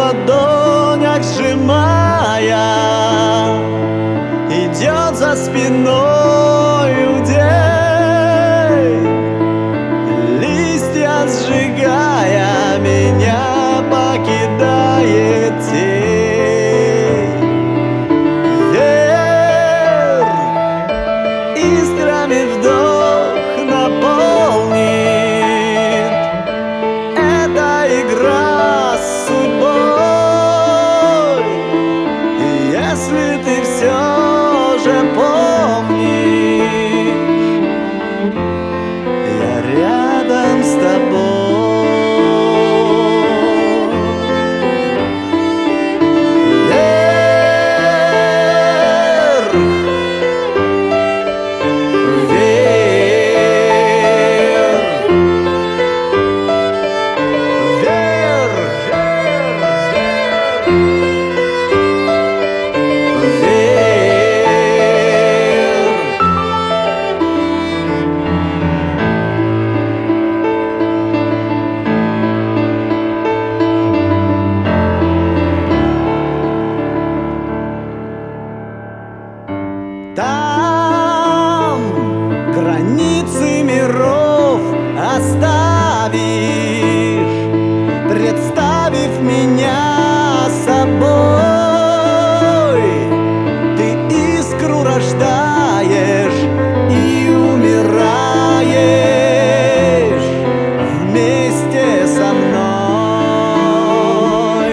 ладонях сжимая, идет за спиною день, листья сжигая, меня покидает тень. Вверх искрами вдох наполнит эта игра с судьбой. И если ты все же помнишь, я рядом с тобой. Там границы миров оставишь, представив меня собой. Ты искру рождаешь и умираешь вместе со мной.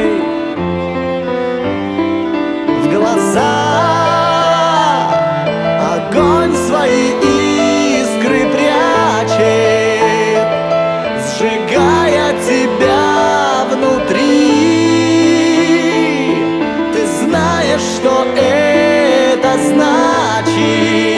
В глаза огонь свои искры прячет, сжигая тебя внутри. Ты знаешь, что это значит.